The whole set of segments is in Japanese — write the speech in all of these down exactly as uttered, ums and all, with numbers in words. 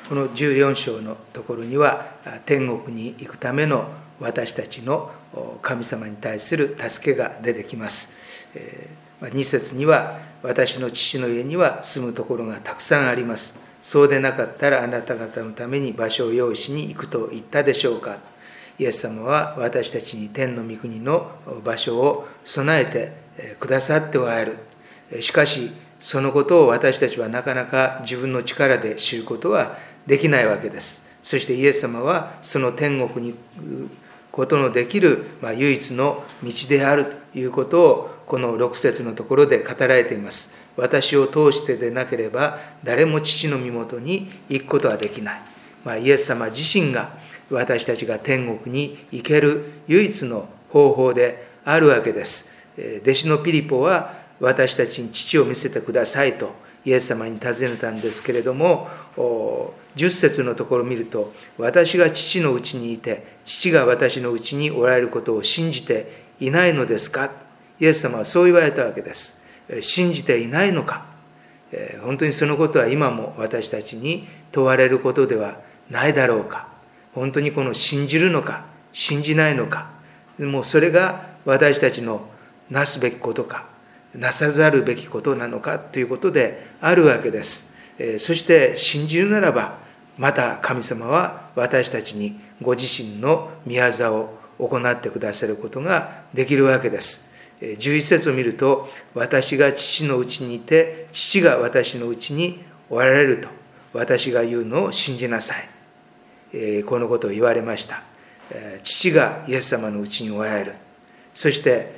このじゅうよん章のところには、天国に行くための私たちの神様に対する助けが出てきます。に節には、私の父の家には住むところがたくさんあります。そうでなかったらあなた方のために場所を用意しに行くと言ったでしょうか。イエス様は私たちに天の御国の場所を備えてくださっておられる。しかし、そのことを私たちはなかなか自分の力で知ることはできないわけです。そしてイエス様はその天国に行くことのできる、まあ、唯一の道であるということをこのろく節のところで語られています。私を通してでなければ誰も父の身元に行くことはできない。まあ、イエス様自身が私たちが天国に行ける唯一の方法であるわけです。弟子のピリポは私たちに父を見せてくださいとイエス様に尋ねたんですけれども、じゅっ節のところを見ると、私が父のうちにいて父が私のうちにおられることを信じていないのですか。イエス様はそう言われたわけです。信じていないのか。本当にそのことは今も私たちに問われることではないだろうか。本当にこの信じるのか信じないのか、もうそれが私たちのなすべきことかなさざるべきことなのかということであるわけです。そして信じるならば、また神様は私たちにご自身の御業を行ってくださることができるわけです。じゅういち節を見ると、私が父のうちにいて父が私のうちにおられると私が言うのを信じなさい。このことを言われました。父がイエス様のうちにおられる。そして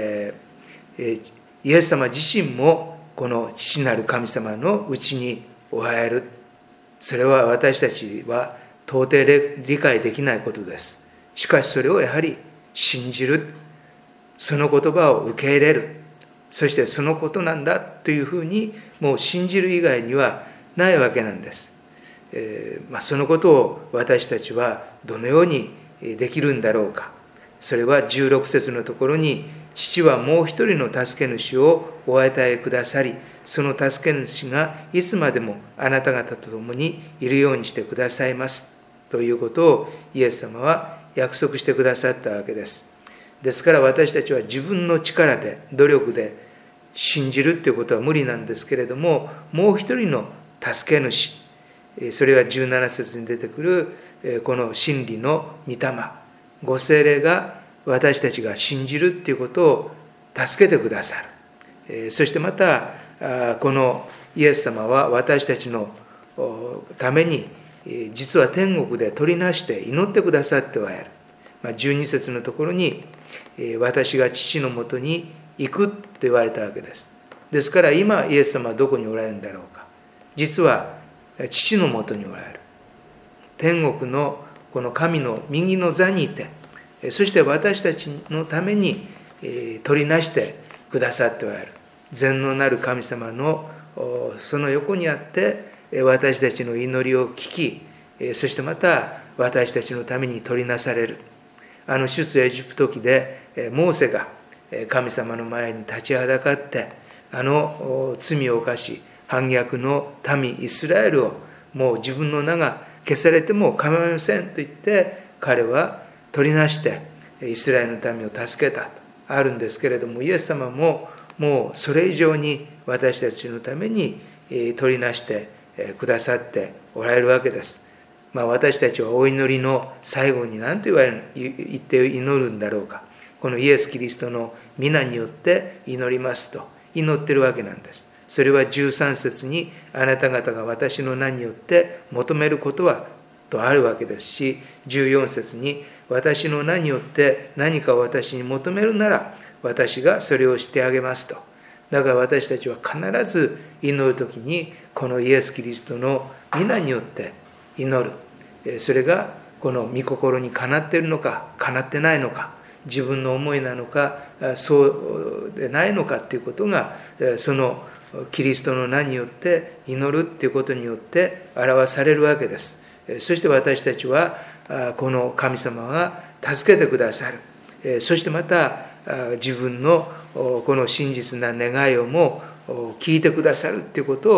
イエス様自身もこの父なる神様のうちにおられる。それは私たちは到底理解できないことです。しかしそれをやはり信じる、その言葉を受け入れる、そしてそのことなんだというふうにもう信じる以外にはないわけなんです。えーまあ、そのことを私たちはどのようにできるんだろうか。それはじゅうろく節のところに、父はもう一人の助け主をお与えくださり、その助け主がいつまでもあなた方と共にいるようにしてくださいますということをイエス様は約束してくださったわけです。ですから私たちは自分の力で努力で信じるということは無理なんですけれども、もう一人の助け主、それはじゅうなな節に出てくるこの真理の御霊、ご聖霊が私たちが信じるということを助けてくださる。そしてまたこのイエス様は私たちのために実は天国で取りなして祈ってくださっておられる。じゅうに節のところに、私が父のもとに行くと言われたわけです。ですから今イエス様はどこにおられるんだろうか。実は父のもとにおられる。天国のこの神の右の座にいて、そして私たちのために取りなしてくださっておられる。全能なる神様のその横にあって私たちの祈りを聞き、そしてまた私たちのために取りなされる。あの出エジプト記でモーセが神様の前に立ちはだかって、あの罪を犯し反逆の民イスラエルをもう自分の名が消されても構いませんと言って彼は取りなしてイスラエルの民を助けたとあるんですけれども、イエス様ももうそれ以上に私たちのために取りなしてくださっておられるわけです。まあ、私たちはお祈りの最後に何と言われる言って祈るんだろうか。このイエス・キリストの皆によって祈りますと祈ってるわけなんです。それはじゅうさん節にあなた方が私の名によって求めることはとあるわけですし、じゅうよん節に私の名によって何かを私に求めるなら私がそれをしてあげますと。だから私たちは必ず祈るときにこのイエス・キリストの皆によって祈る。それがこの御心にかなっているのかかなってないのか、自分の思いなのかそうでないのかということが、そのキリストの名によって祈るということによって表されるわけです。そして私たちはこの神様が助けてくださる。そしてまた自分のこの真実な願いをも聞いてくださるということを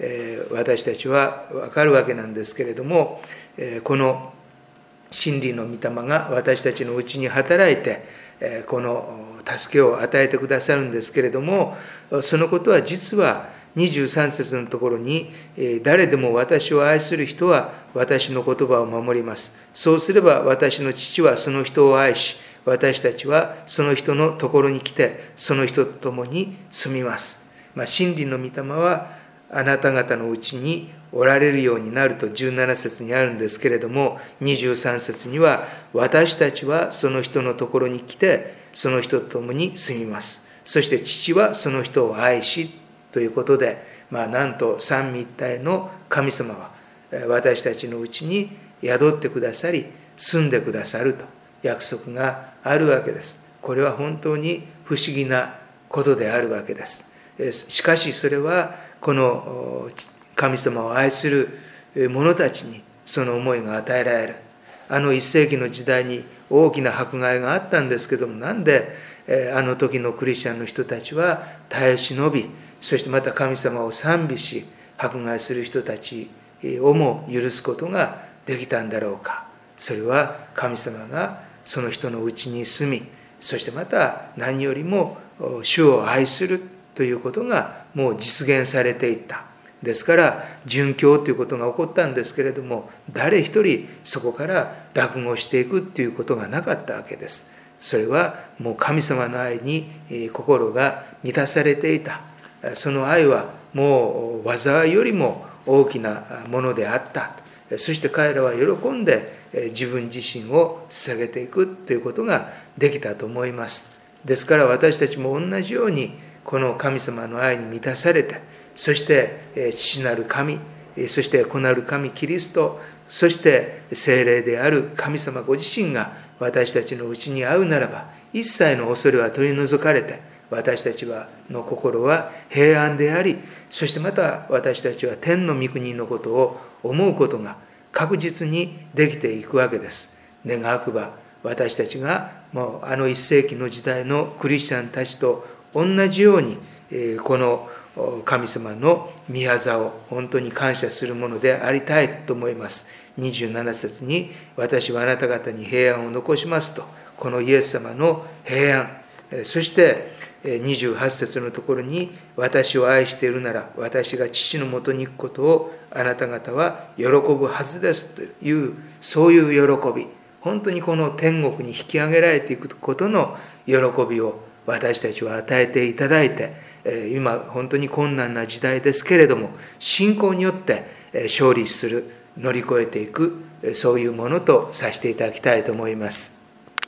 私たちは分かるわけなんですけれども、この真理の御霊が私たちのうちに働いて、この助けを与えてくださるんですけれども、そのことは実はにじゅうさん節のところに、誰でも私を愛する人は私の言葉を守ります。そうすれば私の父はその人を愛し、私たちはその人のところに来て、その人と共に住みます。まあ、真理の御霊はあなた方のうちにおられるようになるとじゅうなな節にあるんですけれども、にじゅうさん節には私たちはその人のところに来て、その人と共に住みます。そして父はその人を愛し、ということで、まあ、なんと三位一体の神様は私たちのうちに宿ってくださり、住んでくださると約束があるわけです。これは本当に不思議なことであるわけです。しかしそれはこの神様を愛する者たちにその思いが与えられる。あの一世紀の時代に大きな迫害があったんですけども、なんであの時のクリスチャンの人たちは耐え忍び、そしてまた神様を賛美し、迫害する人たちをも許すことができたんだろうか。それは神様がその人のうちに住み、そしてまた何よりも主を愛するということがもう実現されていった。ですから殉教ということが起こったんですけれども、誰一人そこから落語していくということがなかったわけです。それはもう神様の愛に心が満たされていた。その愛はもう災いよりも大きなものであった。そして彼らは喜んで自分自身を捧げていくということができたと思います。ですから私たちも同じようにこの神様の愛に満たされて、そして父なる神、そして子なる神キリスト、そして聖霊である神様ご自身が私たちのうちに会うならば、一切の恐れは取り除かれて、私たちはの心は平安であり、そしてまた私たちは天の御国のことを思うことが確実にできていくわけです。願わくば私たちがもうあの一世紀の時代のクリスチャンたちと同じように、この神様の御業を本当に感謝するものでありたいと思います。にじゅうなな節に、私はあなた方に平安を残しますと、このイエス様の平安、そしてにじゅうはち節のところに、私を愛しているなら私が父のもとに行くことをあなた方は喜ぶはずですという、そういう喜び、本当にこの天国に引き上げられていくことの喜びを私たちは与えていただいて、今本当に困難な時代ですけれども、信仰によって勝利する、乗り越えていく、そういうものとさせていただきたいと思います。